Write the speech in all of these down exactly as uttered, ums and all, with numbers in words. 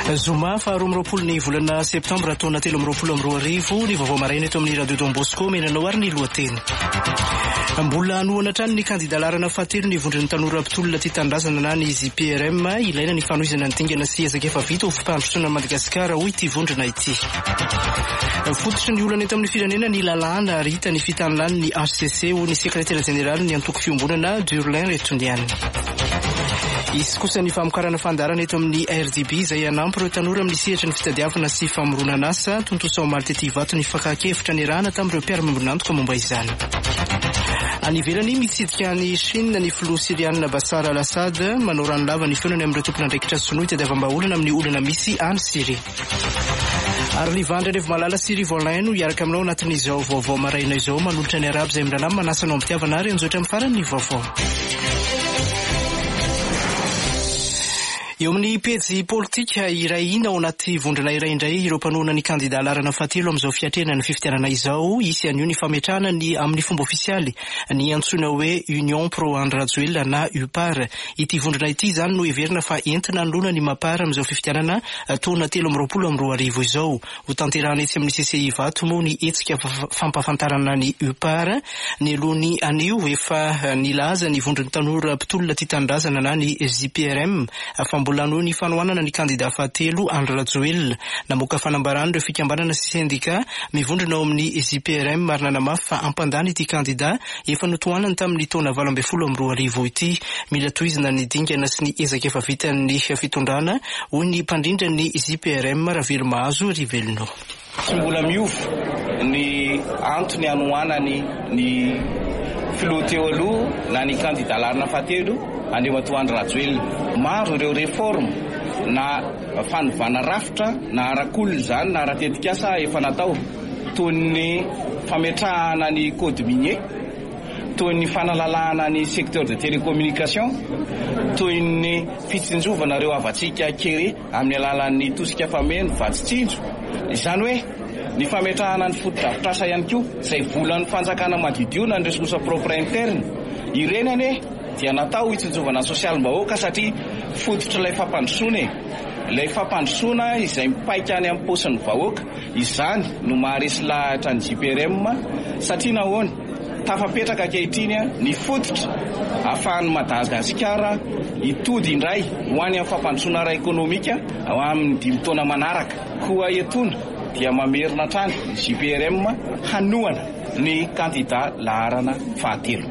Zoma faharoa amby roapolo ny volana septambra taona telo amby roapolo amby roa arivo ny vaovao maraina eto amin'ny radio Don Bosco menanao ary ny lohateny. Mbola noana trano ny kandidalarana fahatelo ny vondrony tanora mpitolona ty tandrazana na ny Z P R M ilaina ny fanohizana ny dingana sy ezaka efa vita ho fimpandrosoana Madagasikara hoy ity vondrona ity. Fototry ny olana eto amin'ny firenena ny lalàna ary hita ny fitanilany ny H C C ho ny sekretera jeneraly ny antoko fiombonana Durlin Retonian. Isy kosa ny famokarana fandarana eto amin'ny R D B izay anampy ireo tanora amin'ny sehatra ny fitadiavana sy famoronana asa tontosa ao maly tety vato ny fakakevitra ny rana tamin'ireo mpiara-mambonantoka momba izany. Any ivelany mitsidika ny Chine ny filoha siriana Bashar al-Assad manao rano lava ny feonany amin'ireo tompon'andraikitra sinoa itadiavam-baolana amin'ny olana misy any Syrie. Ary livandra revo malala Syrie Volin no iaraka aminao anatin'izao vaovao maraina izao manolotra ny arabo izay milalama manasanao amitiavana ary anjoatra amin'ny farany vaovao. Eo amin'ny pejy politika iray ina ao anaty vondrona iray indray ireo mpanohana ny kandidalarana fahatelo amin'izao fiatrena ny fifidianana izao isy an'io ny fametrahana ny amin'ny fomba ofisialy ny antsoina hoe Union Pro Andrajoelina na U P A R. Ity vondrona ity izany no heverina fa entina anoloana ny mapara amin'izao fifidianana taona telo amby roapolo amby roa arivo izao. Ho tanterahana etsy amin'ny C C I vato moa ny etsika fampafantarana ny U P A R ny alohany anio efa nilaza ny vondrony tanora mpitolona ty tandrazana na ny Z P R M mbola noho ny fanohanana ny kandida fahatelo Andry Rajoelina namoaka fanambarana ireo fikambanana sy sendika mivondrona ao amin'ny Z P R M marina namafy fa ampandany ity kandida efa notohanany tamin'ny taona valo amby folo amby roa arivo ity. Mila tohizana ny dingana sy ny ezaka efa vita ny fitondrana hoy ny mpandrindra ny Z P R M Ravelo Mahazo Rivelino. Tsy mbola miova ny antony anohanany ny filoha teo aloha na ny kandidalarana fahatelo Andriamato Andry Rajoelina. Maro ireo réforme na fanovana rafitra na arak'olona izany na aratetikasa efa natao toy ny fametrahana ny code minier, toy ny fanalalahana ny secteur de télécommunication, toy ny fitsinjovana ireo avatsika kere amin'ny alalan'ny tosika fameno vatsin-tsinjo. Izany hoe ny fametrahana ny fotodrafitrasa ihany koa izay volan'ny fanjakana madidio na ny ressource propre interne ireny ane dia natao hitsinjovana sosialim-bahoaka satria fototra ilay fampandrosoana e. Ilay fampandrosoana izay mipaika any amin'ny paosin'ny vahoaka izany no maharesy lahatra ny J P R M satria nahoana tafapetraka ankehitriny ny fototra ahafahan'ny Madagasikara hitody indray ho any amin'ny fampandrosoana ara ekonomika ao amin'ny dimy taona manaraka. Koa etona dia mamerina trany J P R M hanohana ny kandida laharana fahatelo.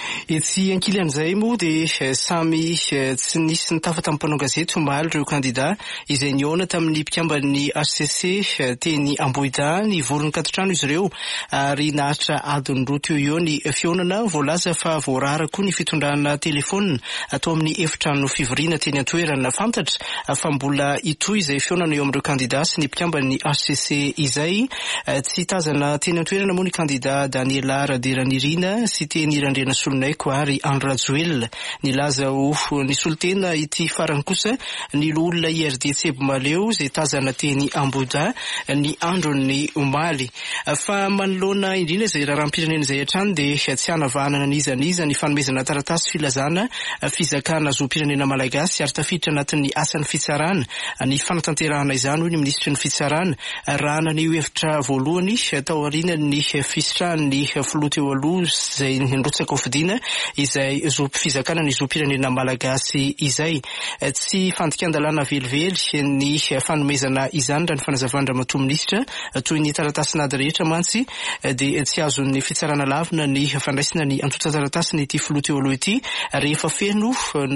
Etsy ankilan'izay moa dia samy tsy nisy ny tafa tamin'ny mpanao gazety omaly ireo kandida izay niona tamin'ny mpikambany H C C teny Ambohida ny vorony katotrano izy ireo ary nahatra adiny roa teo eo ny fionana voalaza fa voarara koa ny fitondrana telefona atao amin'ny efitrano fivoriana teny an-toerana fantatra fa mbola itoy izay fionana eo amin'ireo kandida sy ny mpikambany H C C izay tsy tazana teny an-toerana moa ny kandida Daniela Raderanirina sy teny Randrena Solonay ary Andry Rajoelina nilaza ho ny solitena ity farany kosa ny olona I R D Tsebo Maleo izay tazana teny Ambohida ny andron'ny omaly. Fa manoloana indrindra izay raharam-pirenena izay hatrany dia tsy hanavahanana niza niza ny fanomezana taratasy filazana fizakana zoam-pirenena malagasy ary tafiditra anatin'ny asan'ny fitsarana ny fanatanterahana izany hoy ny ministry ny fitsarana rahana ny hevitra voalohany tao aorian'ny fisitrahan'ny filoha teo aloha izay nrotsaka ofidina izay fizakana ny zoam-pirenena malagasy izay. Tsy fandikan-dalàna velively ny fanomezana izany raha ny fanazavana Ramatoa Minisitra toy ny taratasy nady rehetra mantsy dia tsy azon'ny fitsarana lavina ny fandraisana ny antota taratasy ny ity filoha teo aloha ity rehefa feno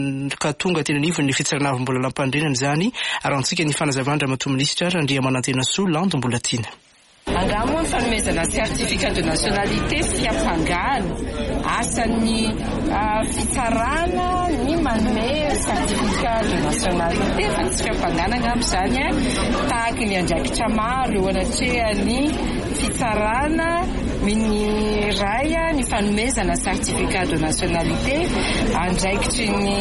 ka tonga teny anivony ny fitsarana avy mbola lampandrenana izany ary antsika ny fanazavana Ramatoa Minisitra Randria Manantena Soa Lando mbola tiana. Angamo ny fanomezana certificat de nationalité fiapangana asan'ny fitsarana ny manome certificat de nationalité fa tsy fiapangana angamo izany tahaka ny andraikitra maro eo anatrehan'ny fitsarana miny ray ny fanomezana certificat de nationalité andraikitry ny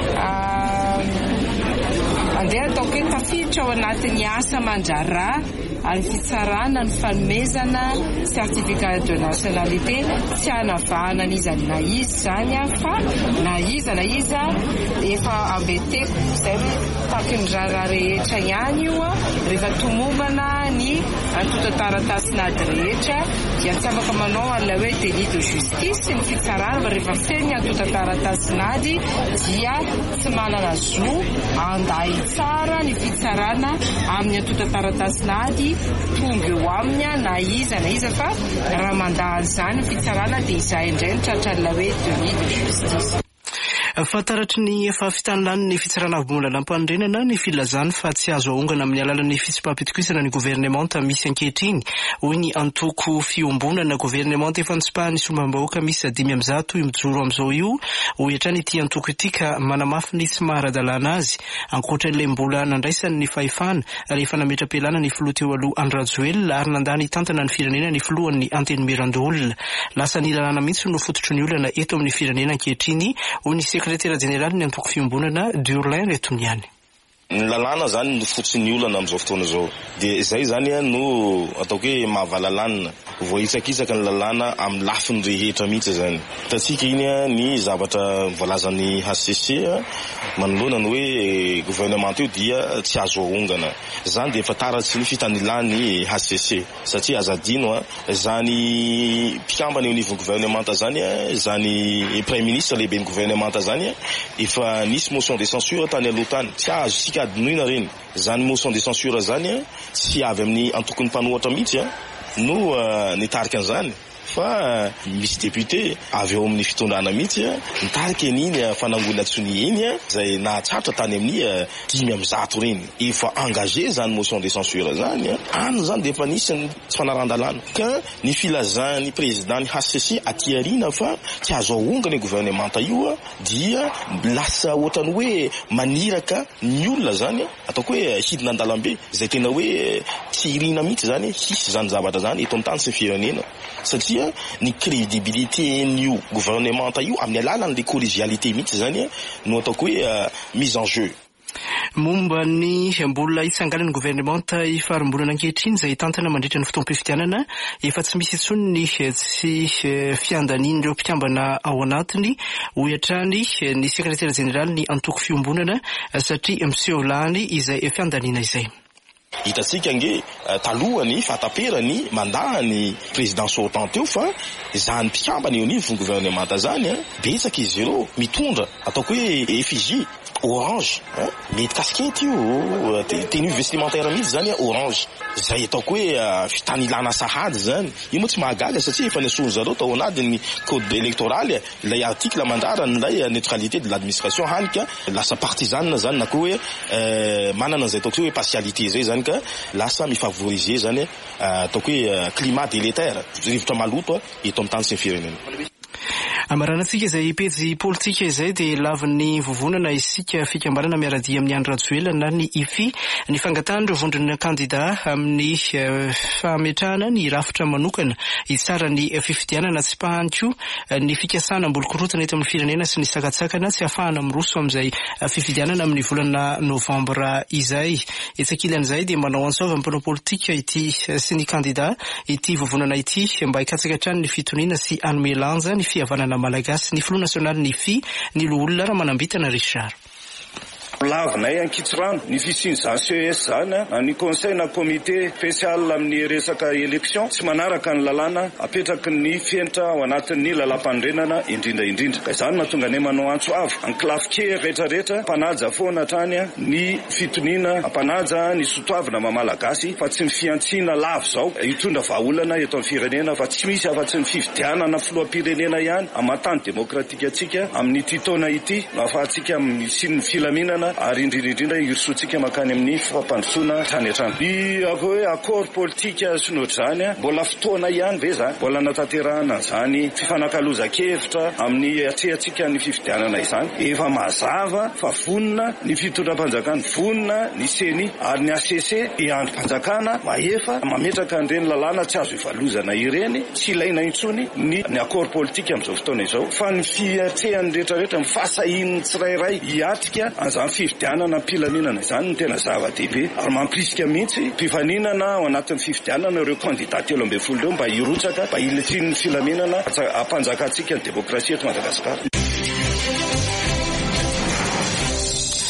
andeha ataoko hoe tafiditra ao anatin'ny asa mandrara ary fitsarana ny fanomezana certificat de nationalité tsy hanavahana n'iza na izy zany fa na iza na iza efa ambeteko izay hoe tahaka ny raha rehetra ihany io rehefa tomombana ny antotan-taratasynady rehetra dia tsy afaka manao an'ilay hoe délit de justice ny fitsarana rehefa feny antotan-taratasynady dia tsy manana zo anday tsara ny fitsarana amin'ny antotan-taratasynady tonga eo aminy na iza na iza fa raha mandahany izany fitsarana dia izay indray ny tratran'ilay hoe délit de justice. Fantaratry ny efa fitanilany ny fitsarana avy-bomolam-paandrenana ny filazany fa tsy azo aongana amin'ny alalan'ny fitsipaham-pitokisana ny gouvernemanta misy ankehitriny hoy ny antoko fiombonana gouvernemanta efa nitsipahany sombam-bahoaka misy dimy amby zato mijoro amin'izao io hoy hatrany ity antoko ity ka manamafy ny tsy maharadalana azy ankoatran'ilay mbola nandraisany ny fahefana rehefa nametra-pialana ny filoha teo aloha Andry Rajoelina ary nandany tantana ny firenena ny filohan'ny antenimiran-dolona lasa ny lalàna mihitsy no fototry ny olana eto amin'ny firenena ankehitriny hoy ny sekretera jenerali ny antoko fiombonana Durlin Retoniany. Ny lalàna zany no fototsy ny olana amin'izao fotoana izao dia izay zany no ataoko hoe mahavalalana voaitsakitsaka ny lalàna amin'ny lafiny rehetra mihitsy zany. Hitantsika iny ny zavatra voalazan'ny H C C manoloana ny hoe gouvernement io dia tsy azo aongana. Zany dia efa taratsy ny fitanilan'ny H C C satria azadino zany mpikambana eo anivon'ny gouvernement zany zany premier ministre lehiben'ny gouvernement zany efa nisy motion de censure tany aloha tany tsy azo sika adinoina reny zany motion de censure zany tsy avy amin'ny antokon'ny mpanohatra mihitsy no nitarika an'izany fa misy député avy eo amin'ny fitondrana mihitsy nitarika an'iny fanangonan-tsony iny izay nahatratra tany amin'ny dimy amby zato reny efa engagé zany motion de censure zany any zany dia efa nisy tsy fanaran-dalàna ka ny filazan'ny président ny H C C aty aoriana fa tsy azo aongana ny gouvernement io dia lasa ohatrany hoe maniraka ny olona zany ataoko hoe hidina an-dalambe izay tena hoe tsy irina mihitsy zany hisy zany zavatra zany eto an-tany sy firenena satria ny crédibilité n'io gouvernement io amin'ny alalan'le collégialité mihitsy zany no ataoko hoe mise en jeu. Momba ny mbola itsangalan'ny gouvernement ifarimbolana ankehitriny izay tantana mandritra ny fotoam-pifidianana efa tsy misy intsony ny tsy fiandanian'ireo mpikambana ao anatiny hoy hatrany ny sekretera jenerali ny antoko fiombonana satria Monsieur Hollande izay fiandaniana izay. Hitantsika nge talohany fataperany mandahany président sortant teo fa zany mpikambana eo anivon'ny gouvernement zany betsaka izy ireo mitondra ataoko hoe effigie orange mety casquette io tenue vestimentaire mihitsy zany orange zay ataoko hoe fitanilana sahady zany io moa tsy mahagaga satria efa niasony zareo tao anatin'ny code électoral ilay article mandarany ilay neutralité de l'administration hany ka lasa partisane zany na koa hoe manana an'izay ataoko hoe partialité zay zany ka lasa mifavoriser zany ataoko hoe climat délétère rivotra maloto eto amin'ny tany sy ny firenena. Amaranantsika izay pejy politika izay dia lavin'ny vovonana isika fikambanana miaradia amin'ny Andry Rajoelina ny I F I ny fangatahana vondrona kandida amin'ny fametrahana ny rafitra manokana hitsara ny fifidianana tsy pahanko ny fikasana mbolokorotana eto amin'ny firenena sy ny sakatsakana tsy ahafahana miroso amin'izay fifidianana amin'ny volana novambra izay. Itsakilan'izay dia manao antsova amin'ny mpanao politika ity sy ny kandida ity vovonana ity mba hikatsakatrany ny fitoniana sy hanome lanja ny fihavanana malagasy ny Front National ny F I ny loholona raha manambitana Richard. Lavinay ankitsirano ny fisiny zany C E S zany ny conseil na comité spécial amin'ny resaka élection tsy manaraka ny lalàna apetraky ny fientra ao anatin'ny lalam-pandrenana indrindra indrindra ka izany mahatonga anay manao antso avo ankilafike rehetrarehetra mpanaja foana hatrany ny fitoniana ampanaja ny sotoavina mamalagasy fa tsy mifiantsiana lavo zao hitondra vahaolana eto amin'ny firenena fa tsy misy afa-tsy ny fifidianana filoham-pirenena ihany amatany demokratika atsika amin'ny ity taona ity no ahafahantsika misy ny filaminana ary indrindrindrindra irsotsika makany amin'ny fampandrosoana trany hatrany. Ny ako hoe accord politika sy ny ohatr'izany mbola fotoana ihany ve zany mbola natanterahana zany fifanakaloza-kevitra amin'ny atrehantsika ny fifidianana izany efa mazava fa vonona ny fitondram-panjakana vonona ny seni ary ny A C C androm-panjakana maefa mametraka an'ireny lalàna tsy azo ivalozana ireny tsy ilaina intsony ny ny accord politika amin'izao fotoana izao fa ny fiatrehany rehetrarehetra mifasahin'ny tsirairay hiatrika an'izany fifidianana mpilaminana izany ny tena zava-dehibe ary mampirisika mihitsy mpifaninana ao anatin'ny fifidianana ireo kandidat telo ambin'ny folo ireo mba hirotsaka mba hiletrin'ny filaminana hampanjakantsika ny demokrasia eto Madagasikara.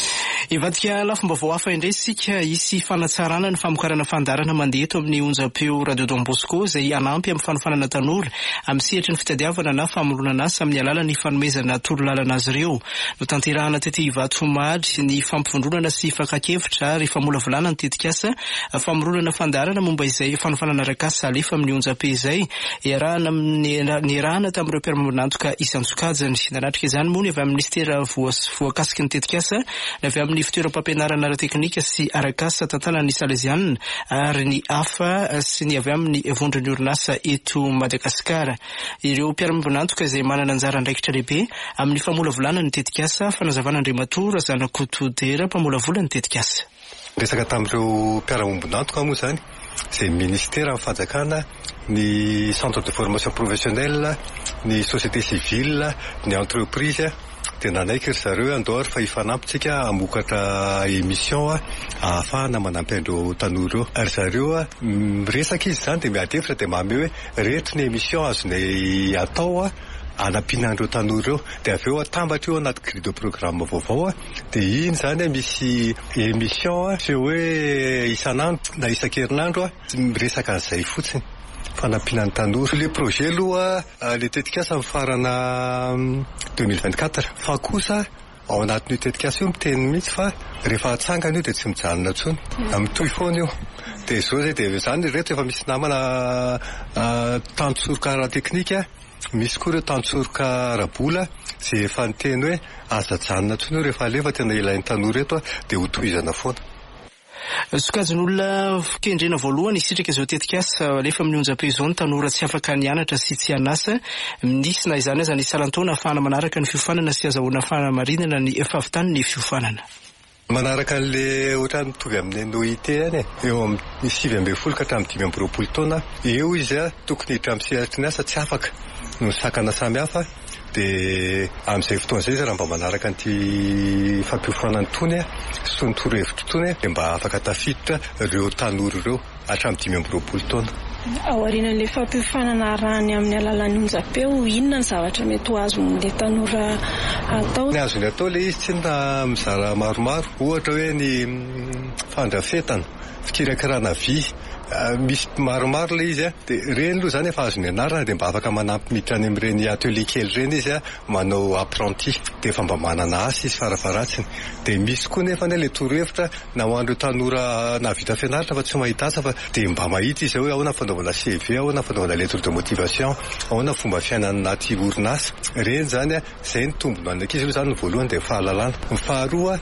Ivadika lafim-baovao hafa indray sika isy fanatsarana ny famokarana fandarana mandeha eto amin'ny onjam-peo Radio Don Bosco izay anampy amin'ny fanofanana tanora amin'ny sehatry ny fitadiavana na famoronana asa amin'ny alalan'ny fanomezana torolalana azy ireo. No tanterahana tety Ivatomady ny fampivondronana sy fakakevitra rehefa mola volana ny tetikasa famoronana fandarana momba izay fanofanana arakasa alefa amin'ny onjam-peo izay iarahana amin'ny erahana tamin'ireo mpiara-manantoka isan-tsokajany. Nanatrika izany moa ny avy amin'ny ministera voakasiky ny tetikasa ny avy amin'ny fitoeram-pampianarana ara-teknika sy arakasa tantanan'ny Salesianina ary ny hafa sy ny avy amin'ny vondron'ny orinasa eto Madagasikara. Ireo mpiara-manantoka izay manana anjara andraikitra lehibe amin'ny famolavolana ny tetikasa fanazavana Andriamatora Zanakotodera mpamolavola ny tetikasa. Resaka tamin'ireo mpiara-manantoka moa zany izay ministera amin'ny fanjakana, ny centre de formation professionnelle, ny société civile, ny entreprise dia nanaiky ry zareo andao fa ifanampitsika amokatra émission ahafahana manampy andreo tanora eo. Ary zareo resaka izy zany dia miadefitra dia mamy hoe rehetra ny émission azonay atao anampianandreo tanora eo dia avy eo atambatra eo anaty grille de programme vaovao dia iny zany misy émission sy hoe isanandro na isan-kerinandro resaka an'izay fotsiny fanampianan'ny tanora. Le projet aloha le tetikasa amin'ny farana deux mille vingt-quatre fa kosa ao anatin'io tetikasa io miteny mihitsy fa rehefa atsangana io dia tsy mijanona intsony amitoy foana io. Dia izao zay dia zany rehetra efa misy namana tantsoroka ara-teknika, misy koa ireo tantsoroka ara-bola izay efa niteny hoe aza janona intsony io rehefa alefa tena ilain'ny tanora eto dia ho tohizana foana. Sokajin'olona kendrena voalohany isitraka izao tetikasa alefa amin'ny onjam-peo izao ny tanora tsy afaka nianatra sy tsy hanasa misy na izany aza ny salantaona ahafahana manaraka ny fiofanana sy azahoana fanamarinana ny efahavitany ny fiofanana. Manaraka an'le ohatrany mitovy amin'ny N O I T any eo amin'ny sivy ambin'ny folo ka hatramin'ny dimy amby roapolo taona eo izy tokony hiditra amin'ny sehatry ny asa tsy afaka no sakana samy hafa. Dia amin'izay fotoana izay raha mba manaraka an'ity fampiofanana tony sy ny torohevitra tony dia mba afaka tafiditra ireo tanora ireo hatramin'ny dimy amby roapolo taona. Ao aorian'ilay fampiofanana rany amin'ny alalan'ny onjam-peo, inona ny zavatra mety ho azon'ilay tanora atao? Ny azony atao ilay izy tsy na mizara maromaro, ohatra hoe ny fandrafetana, fikirakirana vy, misy maromaro ilay izy dia reny aloha zany efa azony anarana dia mba afaka manampy miditra any amin'ireny atelier kely ireny izy manao apprenti dia efa mba manana asa izy farafaratsiny. Dia misy koa nefa ilay torohevitra na ho an'ireo tanora na vita fianaratra fa tsy mahita asa fa dia mba mahita izy hoe ahoana fanaovana C V, ahoana fanaovana lettre de motivation, ahoana fomba fiainana anaty orinasa. Reny zany izay ny tombony ho an'ankizy aloha zany ny voalohany dia fahalalana. Ny faharoa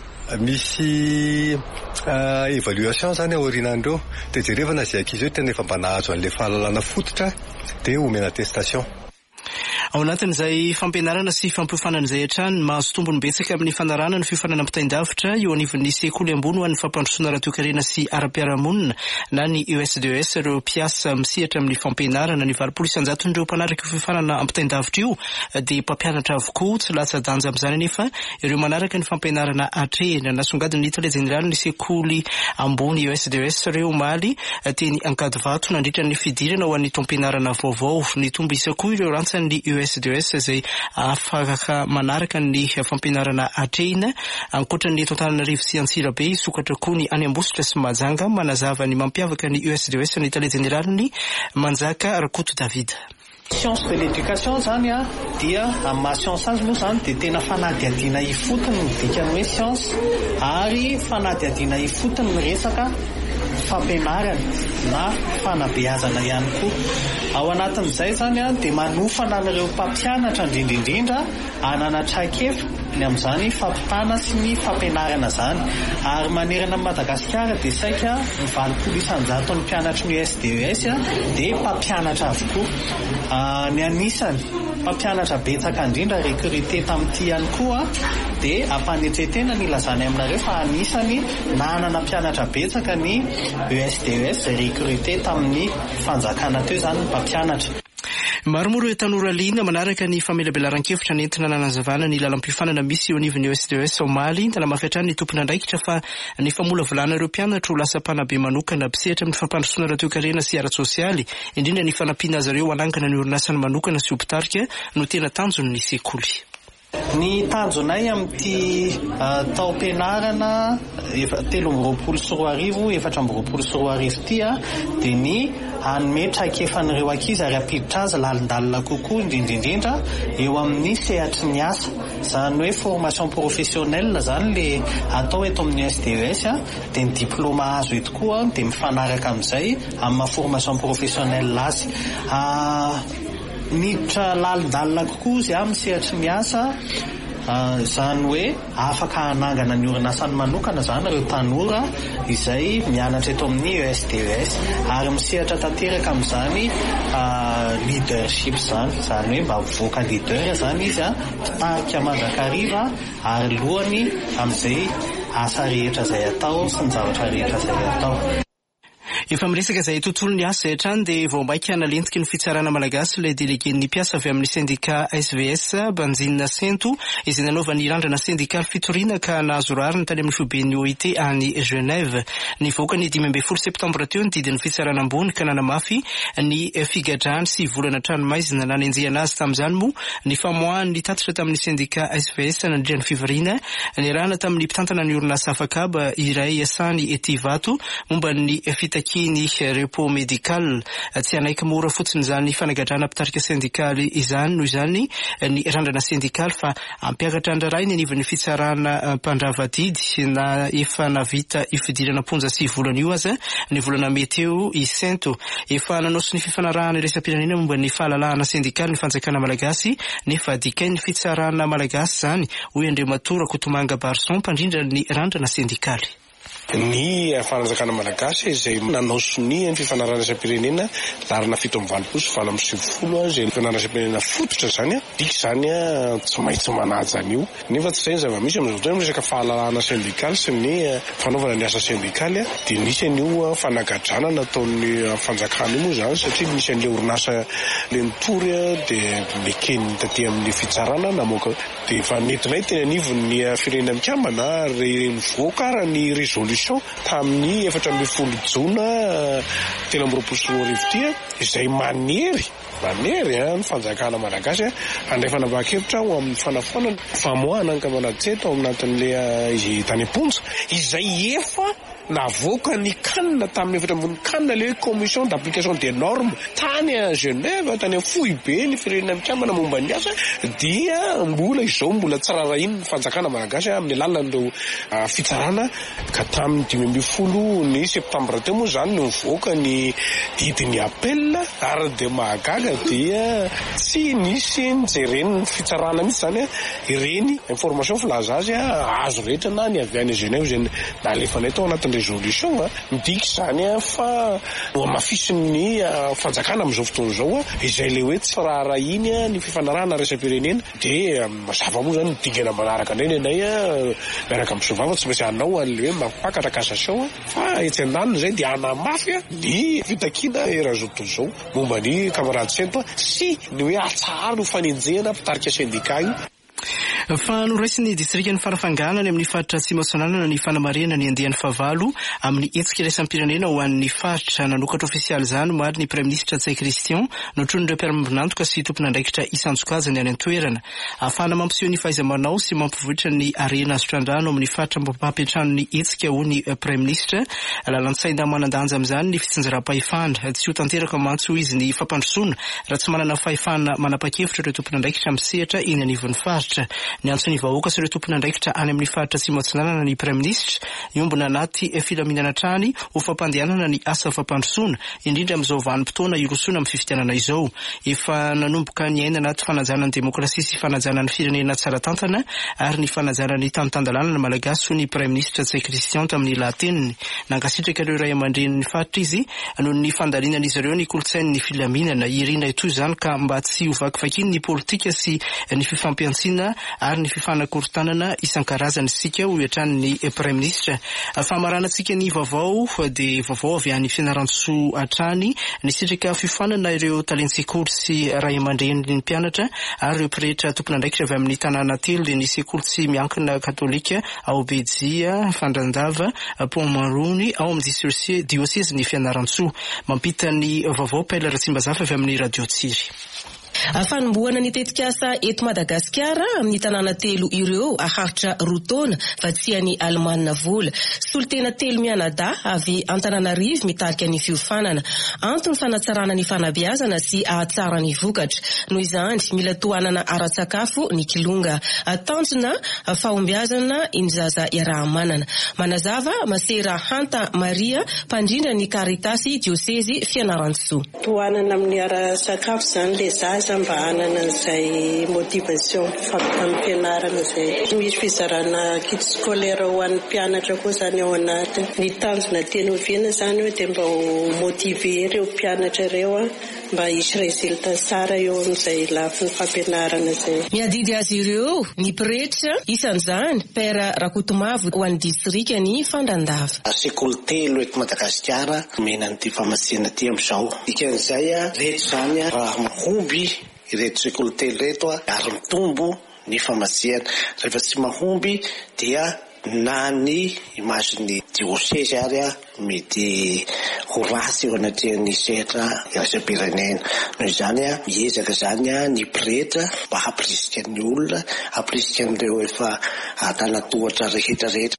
misy évaluation zany aorianandreo dia jerevana izay ankizy hoe tena efa mba nahazo an'ilay fahalalana fototra dia omena attestation. Ao anatin'izay fampianarana sy fampiofanana izay hatrany mahazo tombony betsaka amin'ny fanarana ny fiofanana ampitain-davitra eo anivon'ny sekoly ambony ho an'ny fampandrosoana ara-toe-karena sy ara-piarahamonina na ny E S D E S ireo mpiasa misehatra amin'ny fampianarana. Ny valopolo isan-jato ireo mpanaraka fiofanana ampitain-davitra io dia mpampianatra avokoa tsy latsa-danja amin'izany nefa ireo manaraka ny fampianarana hatrehina. Nasongadiny ny tale jeneraly ny sekoly ambony E S D E S ireo omaly teny Ankadivato nandritra ny fidirana ho an'ny taom-pianarana vaovao. Ny tombo isa koa ireo rantsan'ny E S D E S izay afaka manaraka ny fampianarana hatrehina ankoatran'ny eto Antananarivo sy Antsirabe isokatra koa ny any Ambositra sy Mahajanga. Manazava ny mampiavaka ny E S D E S ny tale jeneraly ny Manjaka Rakoto David. Science de l'éducation zany a dia amin'ny maha science azy moa zany dia tena fanadihadiana ifotony ny dikany hoe science ary fanadihadiana ifotony ny resaka fampianarana na fanabeazana ihany koa. Ao anatin'izay zany a dia manofana an'ireo mpampianatra indrindraindrindra hananatraikefa ny amin'izany fampitana sy ny fampianarana zany. Ary manerana Madagasikara dia saika ny valopolo isan-jato ny mpianatra ny E S D E S dia mpampianatra avokoa. Ny anisany mpampianatra betsaka indrindra recruté tamin'ity ihany koa dia ampanetsetena ny lazany aminareo fa anisany nanana mpianatra betsaka ny E S D E S recruté tamin'ny fanjakana teo zany ny mpampianatra. Maromaro ireo tanora liana manaraka ny famelabelaran-kevitra nentina nanazavana ny lalam-piofanana misy eo anivon'ny E S D E S omaly nalamafiatrany ny tompona andraikitra fa ny famolavolana ireo mpianatra ho lasa mpanabe manokana mpisehatra amin'ny fampandrosoana ara-toe-karena sy ara-tsosialy indrindra ny fanampiana azy ireo hanangana ny orinasany manokana sy ho mpitarika no tena tanjony ny sekoly. Ny tanjonay amin'ity taom-pianarana telo amby roapolo sy roa arivo efatra amby roapolo sy roa arivo ity a dia ny anometraka efan'ireo ankizy ary ampiditra azy lalindalina kokoa indrindraindrindra eo amin'ny sehatry ny asa, izany hoe formation professionnelle zany le atao eto amin'ny S D E S a, dia ny diplôma azo eto koa dia mifanaraka amin'izay amin'ny formation professionnelle azy. Miditra lalindalina kokoa izy amin'ny sehatry ny asa, izany hoe afaka hanangana ny orinasany manokana zany ireo tanora izay mianatra eto amin'ny E S D E S ary misehatra tanteraka amin'izany leadership zany, izany hoe mba mivoaka leader zany izy a, mpitarika mandrakariva ary lohany amin'izay asa rehetra izay atao sy ny zavatra rehetra izay atao. Efa miresaka izay tontolo ny asa hatrany dia vao maika analentiky ny fitsarana malagasy ilay déléguen'ny mpiasa avy amin'ny syndicat S V S Banjinina Sento izay nanaova ny randrana syndikaly fitoriana ka nahazo rariny tany amin'ny fiben'ny O I T any Genève. Nivoaka ny dimy ambin'ny folo septambra teo ny didin'ny fitsarana ambony ka nanamafy ny figadrany sy volana tranomaizina nanenjehana azy tamin'izany moa ny famoahany tatitra tamin'ny syndicat S V S nandritra ny fivoriana ny rana tamin'ny mpitantana ny orinasa Afakaba iray Asany Etivato momba ny fitaky ny repos médical. Tsy anaiky mora fotsiny izany fanagadrana mpitarika syndikaly izany noho izany ny randrana syndikaly fa ampiakatra andraray ny anivon'ny fitsarana mpandravadidy na efa navita ifidirana ponja sy volana io aza ny volana meteo i Sento. Efa nanoso ny fifanarahana iresa-pirenena momba ny fahalalahana syndikaly ny fanjakana malagasy nefa dikainy ny fitsarana malagasy zany hoy Andriamatora Kotomanga Barson mpandrindra ny randrana syndikaly. Ny fanjakana malagasy izay nanaoso ny ny fifanarana isam-pirenena larina fito amby valopolo sy valo amby sivifolo izay fifanarana isam-pirenena fototra zany a dik zany a tsy maintsy manaja an'io nefa tsy izay ny zava-misy amin'izao resaka fahalalahana syndikaly sy ny fanaovana ny asa syndikaly a dia nisy an'io fanagadrana nataon'ny fanjakana io moa zany satria nisy an'ilay orinasa le mitory a dia lekeny taty amin'ny fitsarana namoaka dia efa nentinay teny anivon'ny firenena mikambana ary nivoaka ara ny résolution tamin'ny efatra ambin'ny folo jona telo amby roapolo sy roa arivo ity izay manery manery a ny fanjakana malagasy handray fanabakevitra ho amin'ny fanafonana famoahana ny kamanadjeto ao anatin'ilay izy tany am-ponja izay efa navoaka ny kanina tamin'ny efatra ambony kanina le commission d'application des normes tany a Genève tany amin'ny fohy be ny firenena mikambana momba ny asa dia mbola izao mbola tsy rarahiny ny fanjakana malagasy amin'ny alalan'ireo fitsarana ka tamin'ny dimy ambin'ny folo ny septambra teo moa zany no mivoaka ny didin'ny appel ary dia mahagaga dia tsy nisy nijereny ny fitsarana mihitsy zany ireny information filaza azy azo rehetra na ny avy any Genève zay nalefanay tao anatin'ny résolution midika zany fa amafisin'ny fanjakana amin'izao fotoana izao izay le hoe tsy rarahiny ny fifanarahana resam-pirenena dia mazava moa zany midingana manaraka indray ny anay miaraka amin'ny sovava tsy maintsy anao an'le hoe mampakatra cassation fa etsy an-daniny zay dia anamafy ny fitakiana erazoto zao momba ny camarade Sento sy ny hoe atsara ho fanenjehana mpitarika syndicat io. Fa noraisy ny distrikan'ny Farafanganana amin'ny faritra Tsimotsanana ny fanamarena ny andehan'ny favalo amin'ny hetsika iraisam-pirenena ho an'ny faritra nanokatra ofisialy izany mary ny Prime Ministre Tsay Christian notron'ireo mpiara-mambonantoka sy tompon'andraikitra isanjokazany any an-toerana. Ahafahana mampiseho ny fahaiza-manao sy mampivoatra ny arena azo trandrano amin'ny faritra mampampiantrano ny hetsika ho ny Prime Ministre. Lalan-tsaina manan-danja amin'izany ny fitsinjaram-pahefana tsy ho tanteraka mantsy ho izy ny fampandrosoana raha tsy manana fahefana manapa-kevitra ireo tompon'andraikitra misehatra eny anivon'ny faritra. Ny antso ny vahoaka sy ireo tompon'andraikitra any amin'ny faritra Tsimotsanana ny Prime Ministre iombona anaty filaminana trany ho fampandehanana ny asa fampandrosoana indrindra amin'izao vanim-potoana irosoana amin'ny fifidianana izao. Efa nanomboka ny aina anaty fanajana ny demokrasia sy fanajana ny firenena tsara tantana ary ny fanajana ny tanotandalàna malagasy ho ny Prime Ministre Tsay Christian tamin'ny lahateniny. Nankasitraka ireo ray aman-dreniny faritra izy noho ny fandalinan'izy ireo ny kolotsain'ny filaminana irina itoy izany ka mba tsy ho vakivakiny ny politika sy ny fifampiantsina ary ny fifanakorontanana isan-karazany sika ho iatran'ny Prime Ministre. Famaranantsika ny vaovao dia vaovao avy any fianaran-tsoa hatrany ny sitraka fifanana ireo talentin-tsekoly sy ray aman-dreniny ny mpianatra ary ireo mpirehetra tompon'andraikitra avy amin'ny tanàna telo dia ny sekoly tsy miankina katolika ao Bejia, Fandrandava, Pont-Marony ao amin'ny diocese ny fianaran-tsoa. Mampita ny vaovao Paila Ratsimbazafa avy amin'ny radio Tsiri. Fanombohana ny tetikasa eto Madagasikara amin'ny tanàna telo ireo aharitra rotaona vatsiany Almanina vola. Solitena telo mianada avy Antananarivo mitarika ny fiofanana. Antony fanatsarana ny fanabeazana sy ahatsara ny vokatra. Noho izany mila toanana ara-tsakafo ny kilonga. Tanjona fahombiazana ny zaza iarahamanana. Manazava Masera Hanta Maria mpandrindra ny Caritasy diosesy Fianarantsoa. Toanana amin'ny ara-sakafo zany le zaza mba hanana izay motivation amin'ny fianarana izay misy fizarana kit scolaire ho an'ny mpianatra koa zany ao anatiny. Ny tanjona teny oviana zany hoe dia mba ho motiver ireo mpianatra ireo mba hisy resultat tsara eo amin'izay lafin'ny fampianarana izay. Miadidy azy ireo ny pretra isan'izany Pera Rakotomavo ho an'ny distrikany Fandandava. Sekoly telo eto Madagasikara mena an'ity famasiana ty amin'izao. Dikan'izay reto zany raha mahomby ireto sekoly telo reto ary mitombo ny famasiana. Rehefa tsy mahomby dia na ny imagin'ny diosesy ary mety ho ratsy eo anatin'ny setra iraisam-pirenena. Noho izany miezaka zany ny pretra mba hampirisika ny olona, hampirisika amin'ireo efa tanatohatra rehetra rehetra.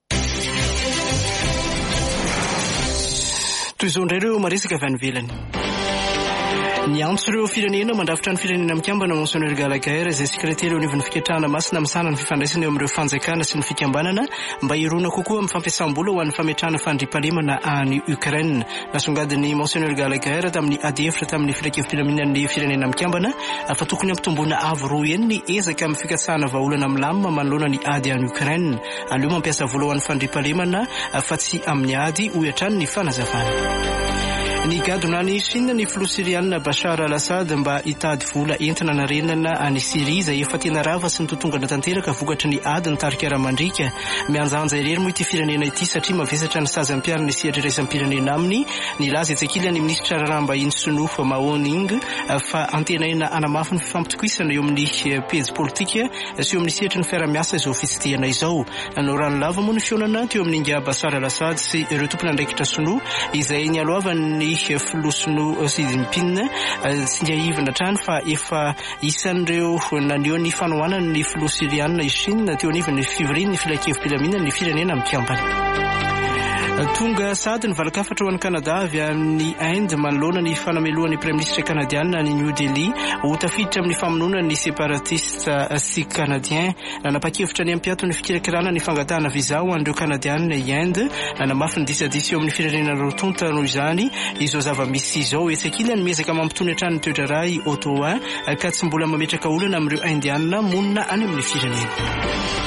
Toy izao indray ireo maresaka avy any ivelany. Ny antso ireo firenena mandrafitra ny firenena mikambana Monseigneur Gallagher izay sekretera eo anivon'ny fiketrahana masina misana ny fifandraisana eo amin'ireo fanjakana sy ny fikambanana mba hirona kokoa amin'ny fampiasam-bola ho an'ny fametrahana fandriampahalemana any Ukraine. Nasongadiny Monseigneur Gallagher tamin'ny ady hevitra tamin'ny filakevi-pilaminan'ny firenena mikambana fa tokony ampitomboana avo roa eny ny ezaka amin'ny fikatsahana vahaolana milamina manoloana ny ady any Ukraine. Aleo mampiasa vola ho an'ny fandriampahalemana fa tsy amin'ny ady ho iatrany ny fanazavana. Ny gadona ny Chine ny filoha siriana Bashar al-Assad mba hitady vola entina na renana any Syria izay efa tena rava sy ny totongana tanteraka vokatry ny ady ny tarika ara-mandrika. Mianjanja irery moa ity firenena ity satria mavesatra ny sazy ampiarina sehatra iraisam-pirenena aminy. Ny laza etsakila ny ministra raraham-bahiny Sonoho Maoning fa antenaina anamafy ny fifampitokoisana eo amin'ny pejy politika sy eo amin'ny sehatra ny fiara-miasa izao fitsidihana izao. Nanao rano lava moa ny fionana teo amin'ny nga Bashar al-Assad sy ireo tompona andraikitra Sonoho izay nialoavan'ny filosino Xi Jinping sy ndiaivana trano fa efa isan'ireo naneo ny fanohanana ny filoha siriana i Chine teo anivon'ny fivriany ny filakevi-pilaminana ny firenena mikambana. Tonga sady ny valakafatra ho an'ny Kanada avy amin'ny Inde manoloana ny fanamelohan'ny Prime Ministre Canadiana ny New Delhi ho tafiditra amin'ny famonoana ny séparatiste sy Canadien. Nanapa-kevitra ny ampiato ny fikirakirana ny fangatahana visa ho an'ireo Canadiana i Inde. Nanamafy ny disadisy eo amin'ny firenena rotonta noho izany izao zava-misy izao etsakila ny miezaka mampitony hatrany toetra ray Ottawa ka tsy mbola mametraka olana amin'ireo Indiana monina any amin'ny firenena.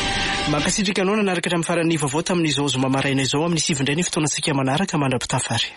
Makasitrika anao nanaraka hatramin'ny faran'ny vaovao tamin'izao zoma maraina izao amin'ny sivindray ny fotoanantsika manaraka mandrapitafary.